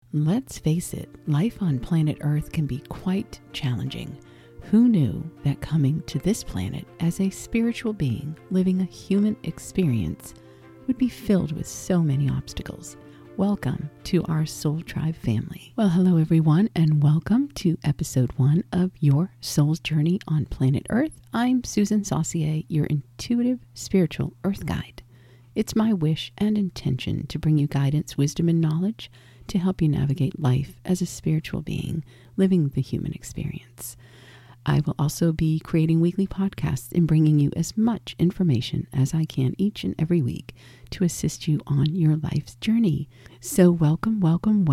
Let's face it, life on planet Earth can be quite challenging. Who knew that coming to this planet as a spiritual being living a human experience would be filled with so many obstacles? Welcome to our Soul Tribe family. Well, hello everyone, and welcome to episode 1 of Your Soul's Journey on Planet Earth. I'm Susan Saucier, your intuitive spiritual Earth Guide. It's my wish and intention to bring you guidance, wisdom, and knowledge to help you navigate life as a spiritual being living the human experience. I will also be creating weekly podcasts and bringing you as much information as I can each and every week to assist you on your life's journey. So welcome.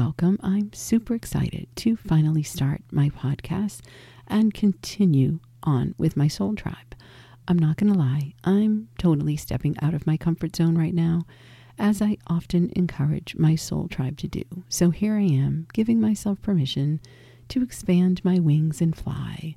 I'm super excited to finally start my podcast and continue on with my Soul Tribe. I'm not going to lie, I'm totally stepping out of my comfort zone right now, as I often encourage my Soul Tribe to do. So here I am, giving myself permission to expand my wings and fly.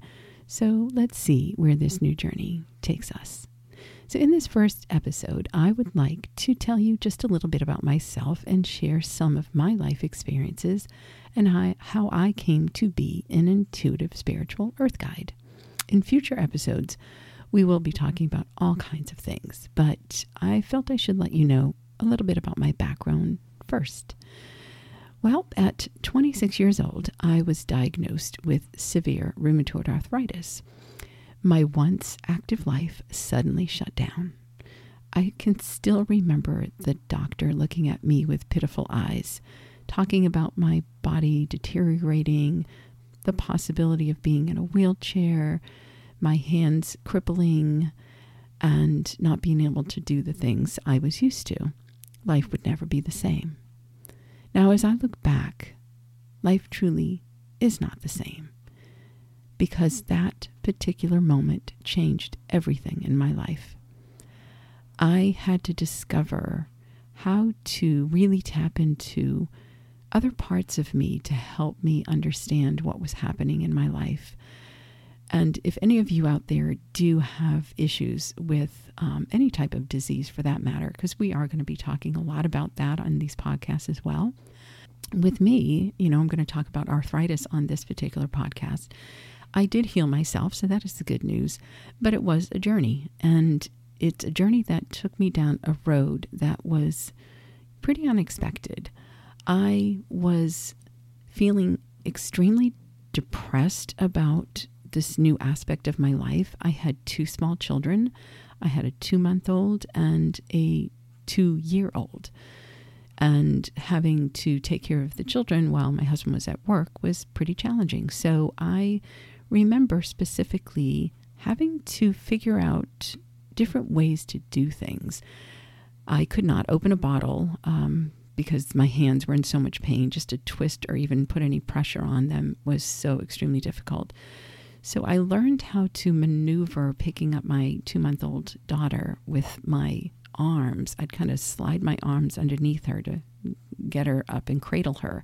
So let's see where this new journey takes us. So in this first episode, I would like to tell you just a little bit about myself and share some of my life experiences and how I came to be an intuitive spiritual Earth Guide. In future episodes, we will be talking about all kinds of things, but I felt I should let you know a little bit about my background first. Well, at 26 years old, I was diagnosed with severe rheumatoid arthritis. My once active life suddenly shut down. I can still remember the doctor looking at me with pitiful eyes, talking about my body deteriorating, the possibility of being in a wheelchair, my hands crippling, and not being able to do the things I was used to. Life would never be the same. Now, as I look back, life truly is not the same, because that particular moment changed everything in my life. I had to discover how to really tap into other parts of me to help me understand what was happening in my life. And if any of you out there do have issues with any type of disease for that matter, because we are going to be talking a lot about that on these podcasts as well. With me, I'm going to talk about arthritis on this particular podcast. I did heal myself, so that is the good news, but it was a journey. And it's a journey that took me down a road that was pretty unexpected. I was feeling extremely depressed about this new aspect of my life. I had 2 small children. I had a 2-month-old and a 2-year-old. And having to take care of the children while my husband was at work was pretty challenging. So I remember specifically having to figure out different ways to do things. I could not open a bottle because my hands were in so much pain. Just to twist or even put any pressure on them was so extremely difficult. So I learned how to maneuver picking up my 2-month-old daughter with my arms. I'd kind of slide my arms underneath her to get her up and cradle her.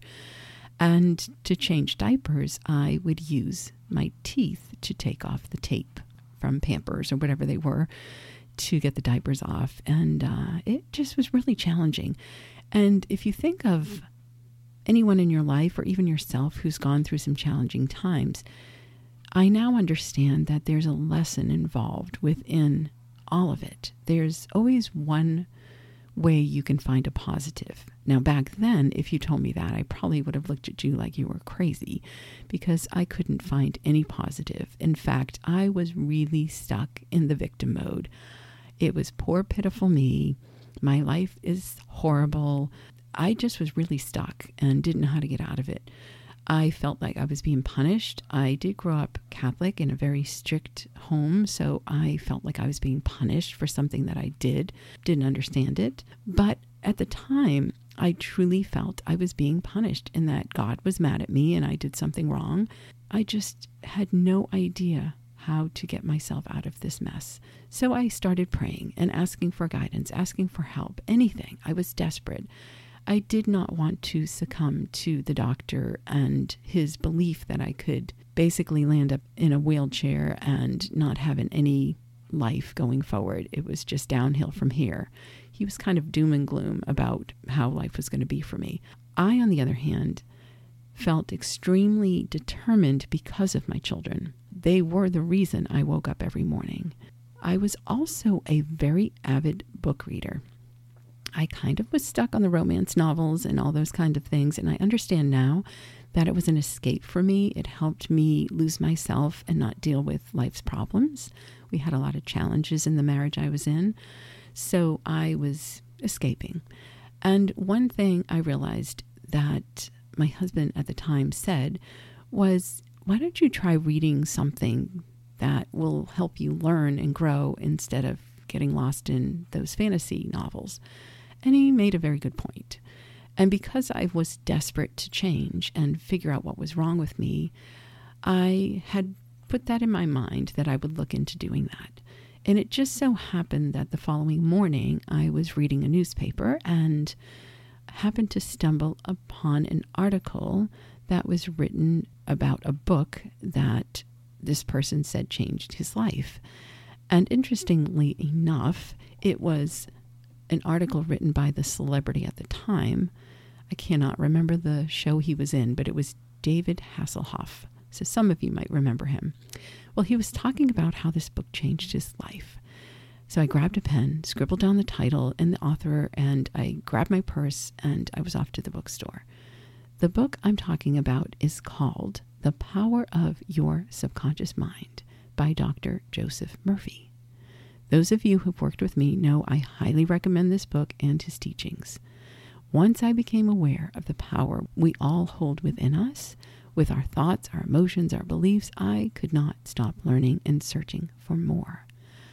And to change diapers, I would use my teeth to take off the tape from Pampers or whatever they were to get the diapers off. And it just was really challenging. And if you think of anyone in your life or even yourself who's gone through some challenging times, I now understand that there's a lesson involved within all of it. There's always one way you can find a positive. Now, back then, if you told me that, I probably would have looked at you like you were crazy because I couldn't find any positive. In fact, I was really stuck in the victim mode. It was poor, pitiful me. My life is horrible. I just was really stuck and didn't know how to get out of it. I felt like I was being punished. I did grow up Catholic in a very strict home, so I felt like I was being punished for something that I didn't understand it. But at the time, I truly felt I was being punished and that God was mad at me and I did something wrong. I just had no idea how to get myself out of this mess. So I started praying and asking for guidance, asking for help, anything. I was desperate. I did not want to succumb to the doctor and his belief that I could basically land up in a wheelchair and not having any life going forward. It was just downhill from here. He was kind of doom and gloom about how life was going to be for me. I, on the other hand, felt extremely determined because of my children. They were the reason I woke up every morning. I was also a very avid book reader. I kind of was stuck on the romance novels and all those kind of things, and I understand now that it was an escape for me. It helped me lose myself and not deal with life's problems. We had a lot of challenges in the marriage I was in, so I was escaping. And one thing I realized that my husband at the time said was, why don't you try reading something that will help you learn and grow instead of getting lost in those fantasy novels? And he made a very good point. And because I was desperate to change and figure out what was wrong with me, I had put that in my mind that I would look into doing that. And it just so happened that the following morning I was reading a newspaper and happened to stumble upon an article that was written about a book that this person said changed his life. And interestingly enough, it was an article written by the celebrity at the time. I cannot remember the show he was in, but it was David Hasselhoff. So some of you might remember him. Well, he was talking about how this book changed his life. So I grabbed a pen, scribbled down the title and the author, and I grabbed my purse and I was off to the bookstore. The book I'm talking about is called The Power of Your Subconscious Mind by Dr. Joseph Murphy. Those of you who've worked with me know I highly recommend this book and his teachings. Once I became aware of the power we all hold within us, with our thoughts, our emotions, our beliefs, I could not stop learning and searching for more.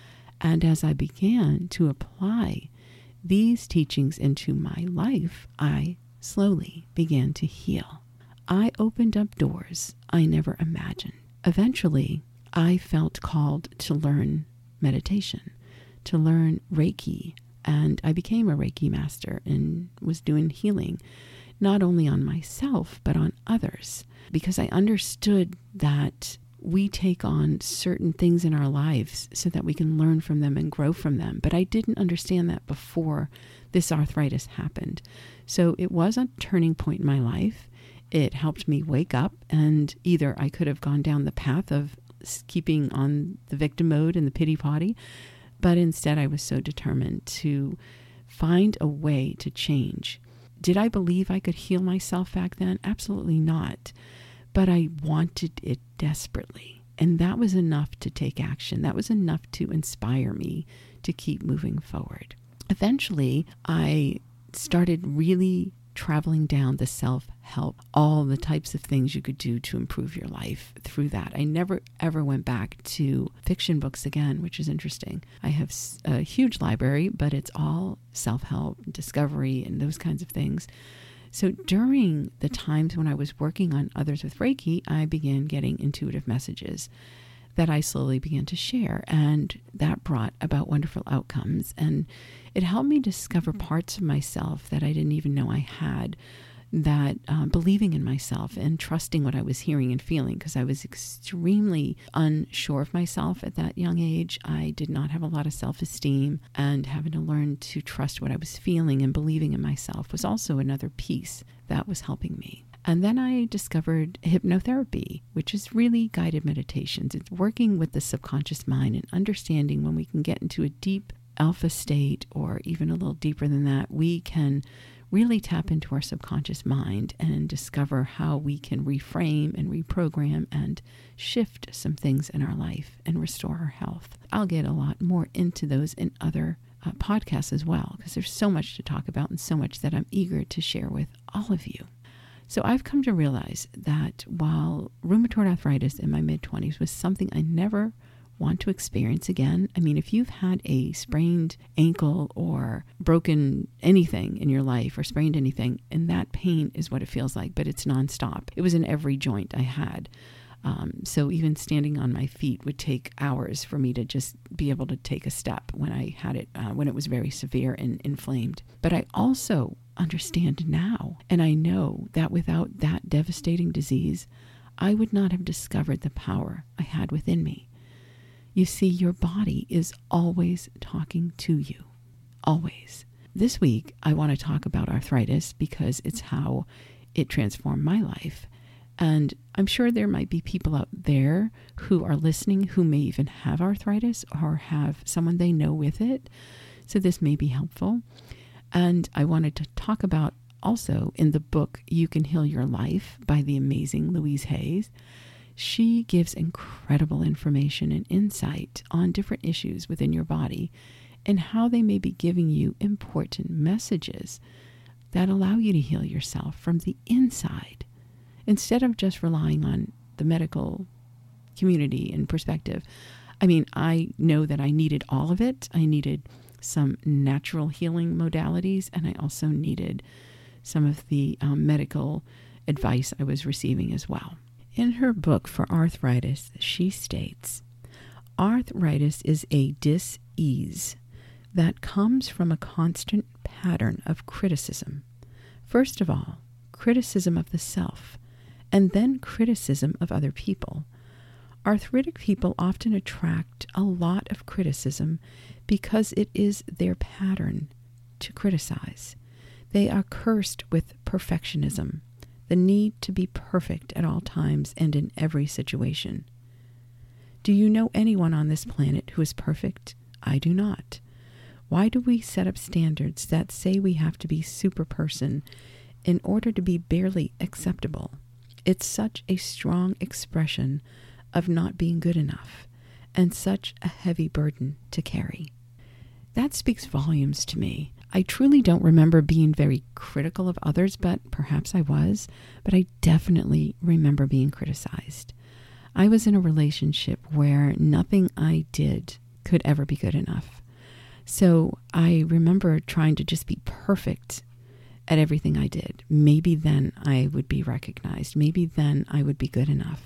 And as I began to apply these teachings into my life, I slowly began to heal. I opened up doors I never imagined. Eventually, I felt called to learn meditation, to learn Reiki, and I became a Reiki master and was doing healing, not only on myself, but on others, because I understood that we take on certain things in our lives so that we can learn from them and grow from them. But I didn't understand that before this arthritis happened. So it was a turning point in my life. It helped me wake up, and either I could have gone down the path of keeping on the victim mode and the pity potty, but instead I was so determined to find a way to change. Did I believe I could heal myself back then? Absolutely not. But I wanted it desperately. And that was enough to take action. That was enough to inspire me to keep moving forward. Eventually, I started really traveling down the self-help, all the types of things you could do to improve your life through that. I never ever went back to fiction books again, which is interesting. I have a huge library, but it's all self-help, discovery, and those kinds of things. So during the times when I was working on others with Reiki, I began getting intuitive messages that I slowly began to share, and that brought about wonderful outcomes. And it helped me discover parts of myself that I didn't even know I had, that believing in myself and trusting what I was hearing and feeling, because I was extremely unsure of myself at that young age. I did not have a lot of self-esteem, and having to learn to trust what I was feeling and believing in myself was also another piece that was helping me. And then I discovered hypnotherapy, which is really guided meditations. It's working with the subconscious mind and understanding when we can get into a deep alpha state, or even a little deeper than that, we can really tap into our subconscious mind and discover how we can reframe and reprogram and shift some things in our life and restore our health. I'll get a lot more into those in other podcasts as well, because there's so much to talk about and so much that I'm eager to share with all of you. So I've come to realize that while rheumatoid arthritis in my mid-20s was something I never want to experience again. I mean, if you've had a sprained ankle or broken anything in your life or sprained anything, and that pain is what it feels like, but it's nonstop. It was in every joint I had. So even standing on my feet would take hours for me to just be able to take a step when I had it, when it was very severe and inflamed. But I also understand now, and I know that without that devastating disease, I would not have discovered the power I had within me. You see, your body is always talking to you. Always. This week, I want to talk about arthritis because it's how it transformed my life. And I'm sure there might be people out there who are listening who may even have arthritis or have someone they know with it. So this may be helpful. And I wanted to talk about also in the book, You Can Heal Your Life by the amazing Louise Hay. She gives incredible information and insight on different issues within your body and how they may be giving you important messages that allow you to heal yourself from the inside, instead of just relying on the medical community and perspective. I mean, I know that I needed all of it. I needed some natural healing modalities, and I also needed some of the medical advice I was receiving as well. In her book for arthritis, she states, arthritis is a dis-ease that comes from a constant pattern of criticism. First of all, criticism of the self, and then criticism of other people. Arthritic people often attract a lot of criticism because it is their pattern to criticize. They are cursed with perfectionism, the need to be perfect at all times and in every situation. Do you know anyone on this planet who is perfect? I do not. Why do we set up standards that say we have to be super person in order to be barely acceptable? It's such a strong expression of not being good enough and such a heavy burden to carry. That speaks volumes to me. I truly don't remember being very critical of others, but perhaps I was. But I definitely remember being criticized. I was in a relationship where nothing I did could ever be good enough. So I remember trying to just be perfect at everything I did. Maybe then I would be recognized. Maybe then I would be good enough.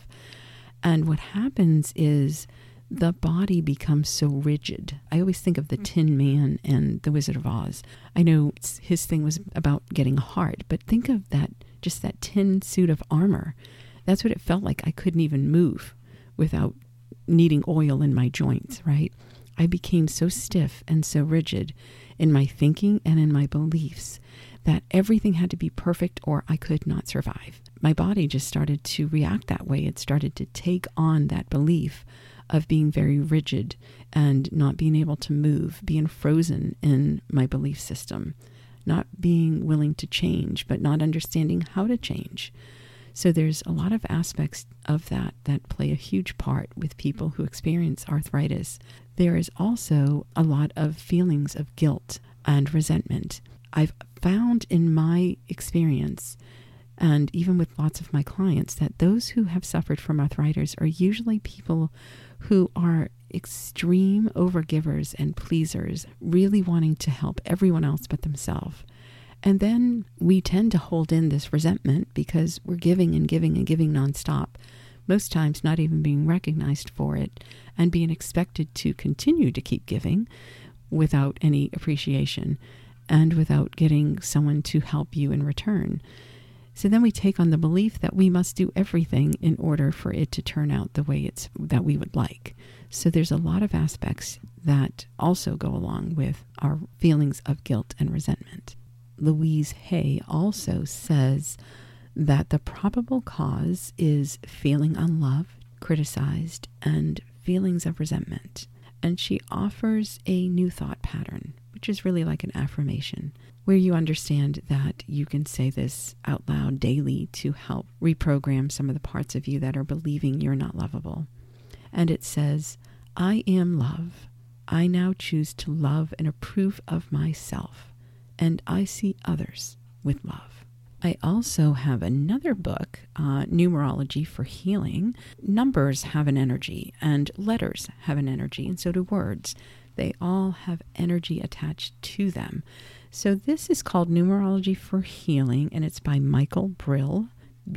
And what happens is the body becomes so rigid. I always think of the Tin Man and the Wizard of Oz. I know his thing was about getting a heart, but think of that, just that tin suit of armor. That's what it felt like. I couldn't even move without needing oil in my joints, right? I became so stiff and so rigid in my thinking and in my beliefs that everything had to be perfect or I could not survive. My body just started to react that way. It started to take on that belief of being very rigid and not being able to move, being frozen in my belief system, not being willing to change, but not understanding how to change. So there's a lot of aspects of that play a huge part with people who experience arthritis. There is also a lot of feelings of guilt and resentment. I've found in my experience, and even with lots of my clients, that those who have suffered from arthritis are usually people who are extreme overgivers and pleasers, really wanting to help everyone else but themselves. And then we tend to hold in this resentment because we're giving and giving and giving nonstop, most times not even being recognized for it and being expected to continue to keep giving without any appreciation and without getting someone to help you in return. So then we take on the belief that we must do everything in order for it to turn out the way that we would like. So there's a lot of aspects that also go along with our feelings of guilt and resentment. Louise Hay also says that the probable cause is feeling unloved, criticized, and feelings of resentment. And she offers a new thought pattern, which is really like an affirmation, where you understand that you can say this out loud daily to help reprogram some of the parts of you that are believing you're not lovable. And it says, I am love. I now choose to love and approve of myself, and I see others with love. I also have another book, Numerology for Healing. Numbers have an energy, and letters have an energy, and so do words. They all have energy attached to them. So this is called Numerology for Healing, and it's by Michael Brill,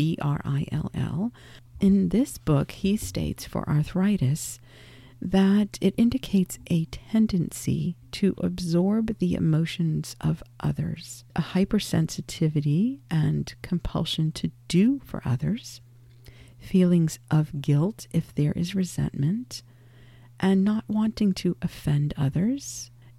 Brill. In this book, he states for arthritis that it indicates a tendency to absorb the emotions of others, a hypersensitivity and compulsion to do for others, feelings of guilt if there is resentment, and not wanting to offend others,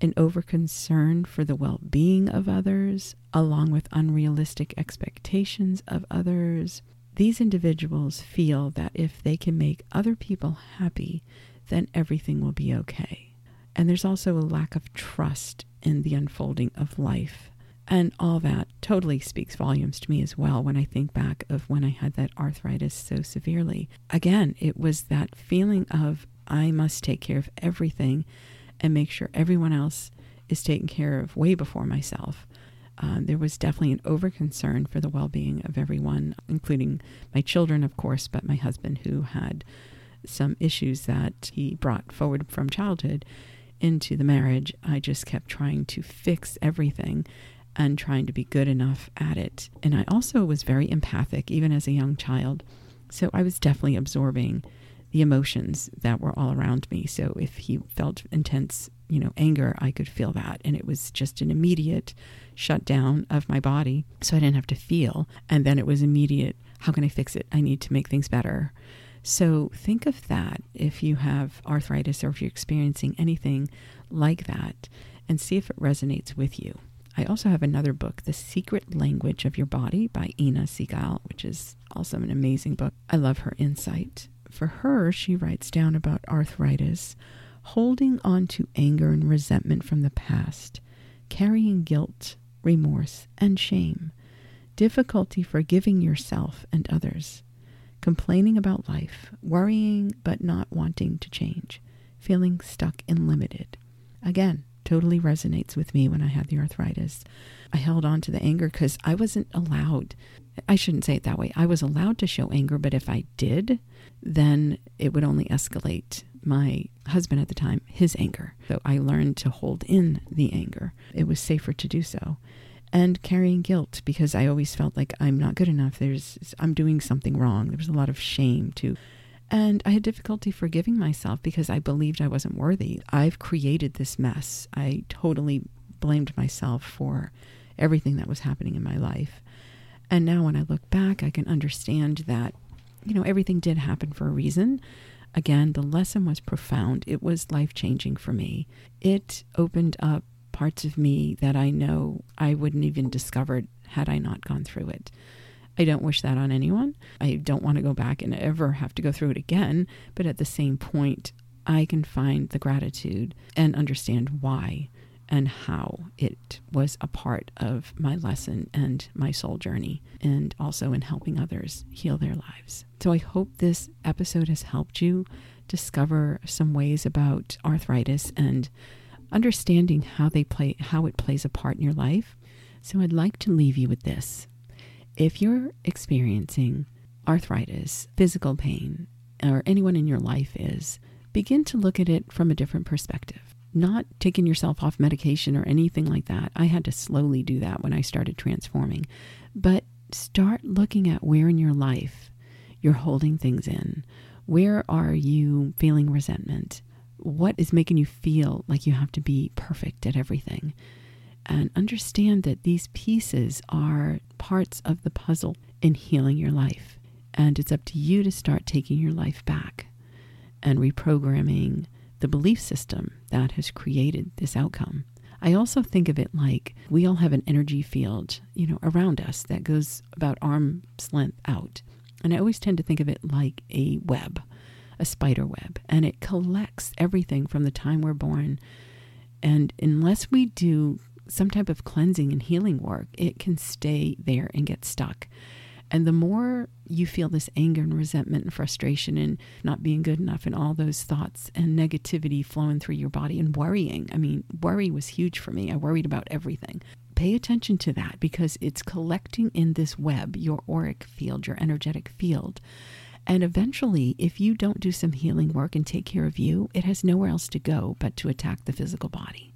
an over-concern for the well-being of others, along with unrealistic expectations of others. These individuals feel that if they can make other people happy, then everything will be okay. And there's also a lack of trust in the unfolding of life. And all that totally speaks volumes to me as well when I think back of when I had that arthritis so severely. Again, it was that feeling of I must take care of everything and make sure everyone else is taken care of way before myself. There was definitely an over-concern for the well-being of everyone, including my children, of course, but my husband, who had some issues that he brought forward from childhood into the marriage. I just kept trying to fix everything and trying to be good enough at it. And I also was very empathic, even as a young child. So I was definitely absorbing the emotions that were all around me. So if he felt intense, anger, I could feel that. And it was just an immediate shutdown of my body. So I didn't have to feel. And then it was immediate, how can I fix it? I need to make things better. So think of that if you have arthritis or if you're experiencing anything like that, and see if it resonates with you. I also have another book, The Secret Language of Your Body by Ina Segal, which is also an amazing book. I love her insight. For her, she writes down about arthritis, holding on to anger and resentment from the past, carrying guilt, remorse, and shame, difficulty forgiving yourself and others, complaining about life, worrying but not wanting to change, feeling stuck and limited. Again, totally resonates with me when I had the arthritis. I held on to the anger because I wasn't allowed. I shouldn't say it that way. I was allowed to show anger, but if I did, then it would only escalate my husband at the time, his anger. So I learned to hold in the anger. It was safer to do so. And carrying guilt, because I always felt like I'm not good enough. I'm doing something wrong. There was a lot of shame too. And I had difficulty forgiving myself because I believed I wasn't worthy. I've created this mess. I totally blamed myself for everything that was happening in my life. And now when I look back, I can understand that, everything did happen for a reason. Again, the lesson was profound. It was life-changing for me. It opened up parts of me that I know I wouldn't even discovered had I not gone through it. I don't wish that on anyone. I don't want to go back and ever have to go through it again. But at the same point, I can find the gratitude and understand why and how it was a part of my lesson and my soul journey, and also in helping others heal their lives. So I hope this episode has helped you discover some ways about arthritis and understanding how it plays a part in your life. So I'd like to leave you with this. If you're experiencing arthritis, physical pain, or anyone in your life is, begin to look at it from a different perspective. Not taking yourself off medication or anything like that. I had to slowly do that when I started transforming. But start looking at where in your life you're holding things in. Where are you feeling resentment? What is making you feel like you have to be perfect at everything? And understand that these pieces are parts of the puzzle in healing your life. And it's up to you to start taking your life back and reprogramming the belief system that has created this outcome. I also think of it like we all have an energy field, around us that goes about arm's length out. And I always tend to think of it like a web, a spider web, and it collects everything from the time we're born. And unless we do some type of cleansing and healing work, it can stay there and get stuck. And the more you feel this anger and resentment and frustration and not being good enough and all those thoughts and negativity flowing through your body and worrying. I mean, worry was huge for me. I worried about everything. Pay attention to that because it's collecting in this web, your auric field, your energetic field. And eventually, if you don't do some healing work and take care of you, it has nowhere else to go but to attack the physical body.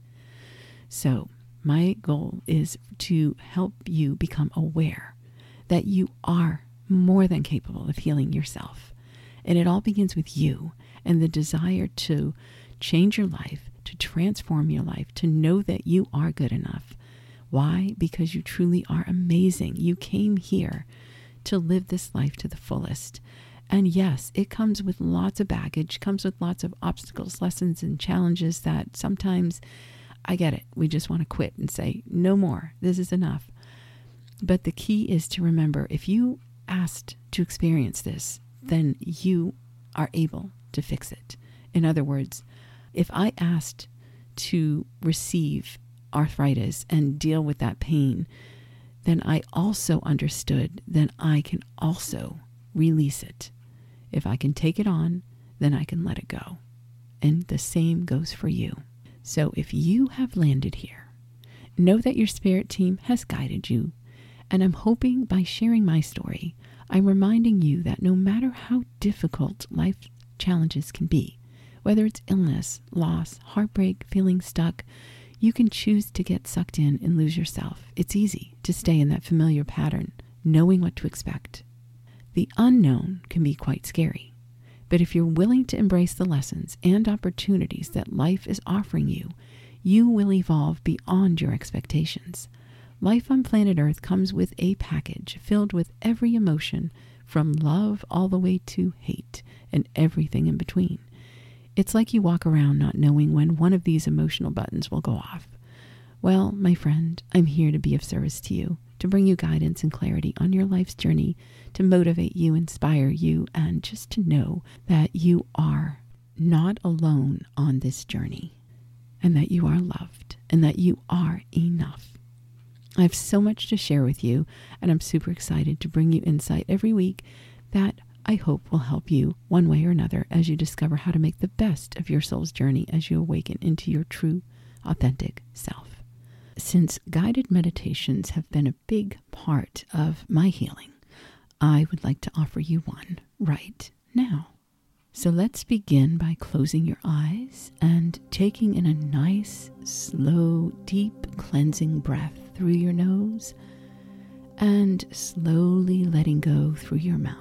So my goal is to help you become aware that you are more than capable of healing yourself. And it all begins with you and the desire to change your life, to transform your life, to know that you are good enough. Why? Because you truly are amazing. You came here to live this life to the fullest. And yes, it comes with lots of baggage, comes with lots of obstacles, lessons, and challenges that sometimes I get it. We just want to quit and say, no more. This is enough. But the key is to remember, if you asked to experience this, then you are able to fix it. In other words, if I asked to receive arthritis and deal with that pain, then I also understood that I can also release it. If I can take it on, then I can let it go. And the same goes for you. So if you have landed here, know that your spirit team has guided you. And I'm hoping by sharing my story, I'm reminding you that no matter how difficult life challenges can be, whether it's illness, loss, heartbreak, feeling stuck, you can choose to get sucked in and lose yourself. It's easy to stay in that familiar pattern, knowing what to expect. The unknown can be quite scary. But if you're willing to embrace the lessons and opportunities that life is offering you, you will evolve beyond your expectations. Life on planet Earth comes with a package filled with every emotion, from love all the way to hate and everything in between. It's like you walk around not knowing when one of these emotional buttons will go off. Well, my friend, I'm here to be of service to you, to bring you guidance and clarity on your life's journey, to motivate you, inspire you, and just to know that you are not alone on this journey, and that you are loved, and that you are enough. I have so much to share with you, and I'm super excited to bring you insight every week that I hope will help you one way or another as you discover how to make the best of your soul's journey as you awaken into your true, authentic self. Since guided meditations have been a big part of my healing, I would like to offer you one right now. So let's begin by closing your eyes and taking in a nice, slow, deep cleansing breath through your nose and slowly letting go through your mouth.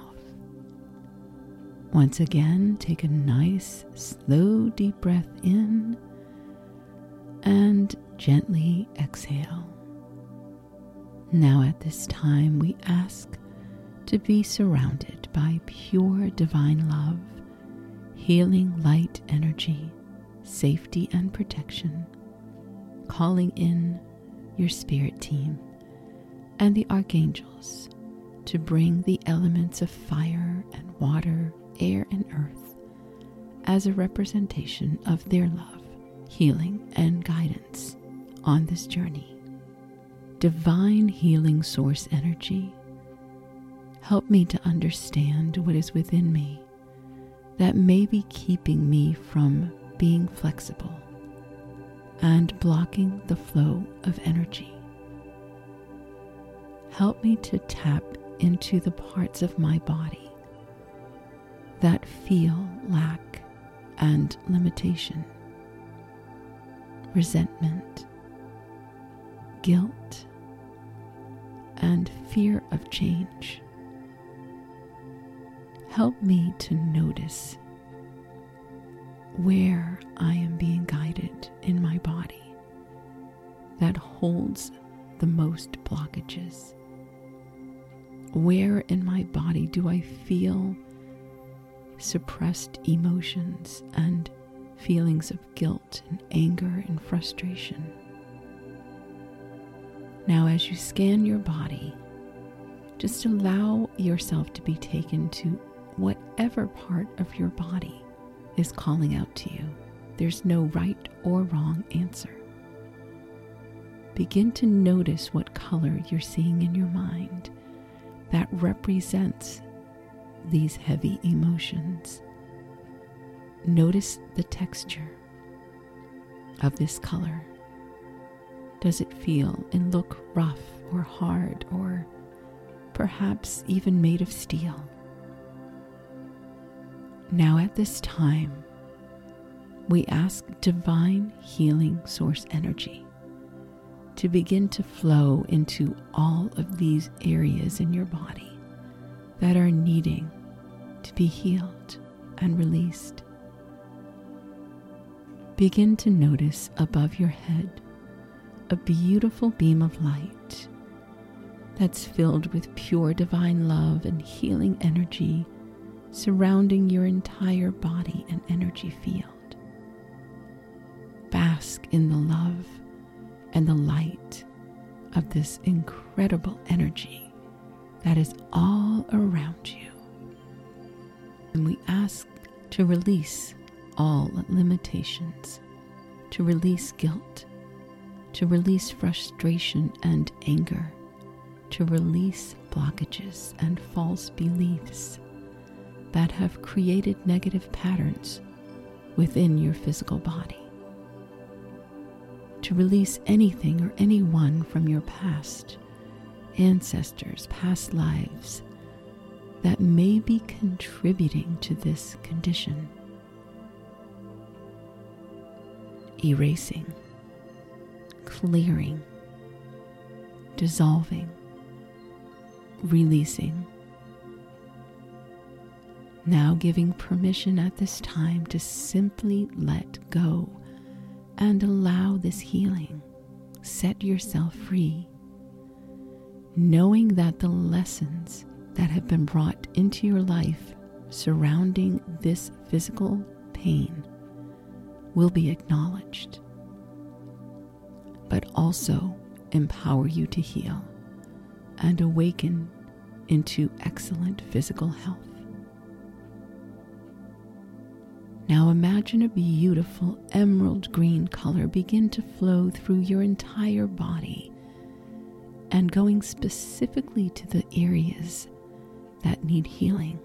Once again, take a nice, slow, deep breath in and gently exhale. Now at this time, we ask to be surrounded by pure divine love, healing light energy, safety and protection, calling in your spirit team and the archangels to bring the elements of fire and water, air and earth as a representation of their love, healing and guidance on this journey. Divine healing source energy, help me to understand what is within me that may be keeping me from being flexible and blocking the flow of energy. Help me to tap into the parts of my body that feel lack and limitation, resentment, guilt, and fear of change. Help me to notice where I am being guided in my body that holds the most blockages. Where in my body do I feel suppressed emotions and feelings of guilt and anger and frustration? Now, as you scan your body, just allow yourself to be taken to whatever part of your body is calling out to you. There's no right or wrong answer. Begin to notice what color you're seeing in your mind that represents these heavy emotions. Notice the texture of this color. Does it feel and look rough or hard or perhaps even made of steel? Now at this time, we ask divine healing source energy to begin to flow into all of these areas in your body that are needing to be healed and released. Begin to notice above your head a beautiful beam of light that's filled with pure divine love and healing energy surrounding your entire body and energy field. Bask bask in the love and the light of this incredible energy that is all around you. And we ask to release all limitations, to release guilt, to release frustration and anger, to release blockages and false beliefs that have created negative patterns within your physical body, to release anything or anyone from your past, ancestors, past lives that may be contributing to this condition. Erasing, clearing, dissolving, releasing. Now giving permission at this time to simply let go and allow this healing. Set yourself free, knowing that the lessons that have been brought into your life surrounding this physical pain will be acknowledged, but also empower you to heal and awaken into excellent physical health. Now imagine a beautiful emerald green color begin to flow through your entire body and going specifically to the areas that need healing.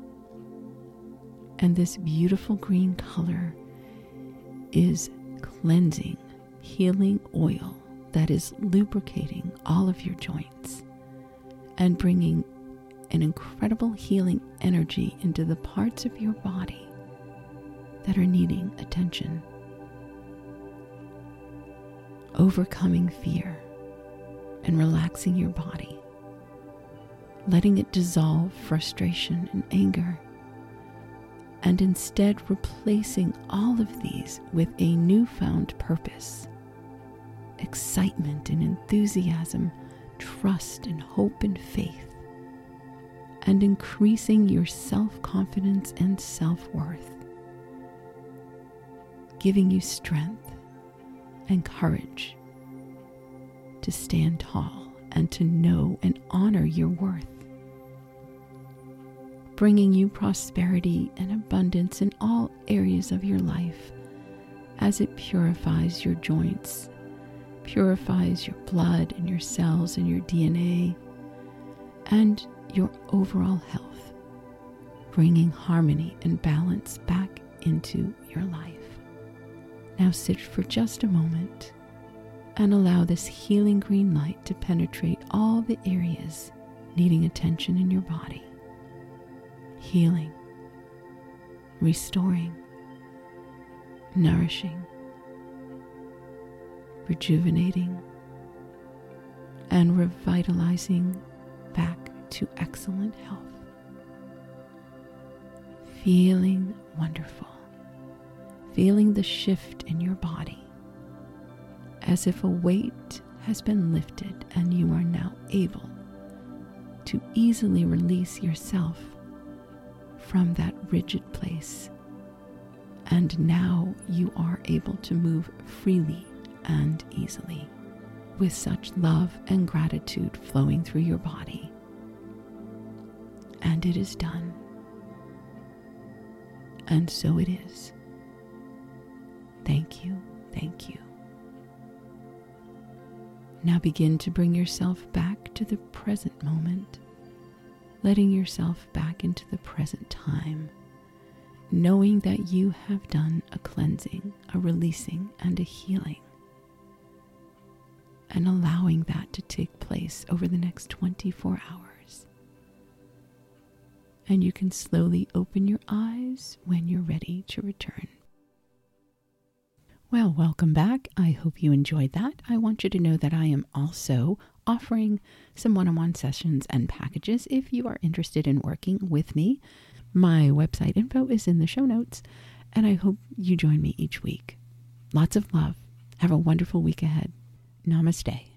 And this beautiful green color is cleansing, healing oil that is lubricating all of your joints and bringing an incredible healing energy into the parts of your body that are needing attention. Overcoming fear and relaxing your body, letting it dissolve frustration and anger, and instead replacing all of these with a newfound purpose, excitement and enthusiasm, trust and hope and faith, and increasing your self-confidence and self-worth, giving you strength and courage to stand tall and to know and honor your worth, bringing you prosperity and abundance in all areas of your life as it purifies your joints, purifies your blood and your cells and your DNA and your overall health, bringing harmony and balance back into your life. Now sit for just a moment and allow this healing green light to penetrate all the areas needing attention in your body. Healing, restoring, nourishing, rejuvenating, and revitalizing back to excellent health. Feeling wonderful. Feeling the shift in your body as if a weight has been lifted and you are now able to easily release yourself from that rigid place. And now you are able to move freely and easily with such love and gratitude flowing through your body. And it is done. And so it is. Thank you, thank you. Now begin to bring yourself back to the present moment, letting yourself back into the present time, knowing that you have done a cleansing, a releasing, and a healing, and allowing that to take place over the next 24 hours. And you can slowly open your eyes when you're ready to return. Well, welcome back. I hope you enjoyed that. I want you to know that I am also offering some one-on-one sessions and packages if you are interested in working with me. My website info is in the show notes, and I hope you join me each week. Lots of love. Have a wonderful week ahead. Namaste.